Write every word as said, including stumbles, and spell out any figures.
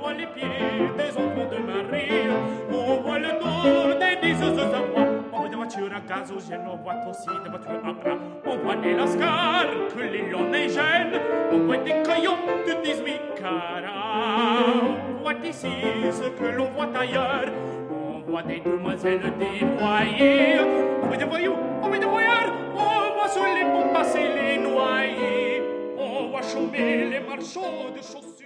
voit les pieds des enfants de Marie, on voit le dos des diseuses à voix, on voit des voitures à gazogène, on voit aussi des voitures à bras, on voit des lascars que les lyonnais gênent, on voit des coyotes de dix-huit carats, on voit ici ce que l'on voit ailleurs, on voit des demoiselles dévoyées, on voit des voyous, on voit des voyeurs, on voit sur les ponts passer les noyés, on voit chômer les marchands de chaussures.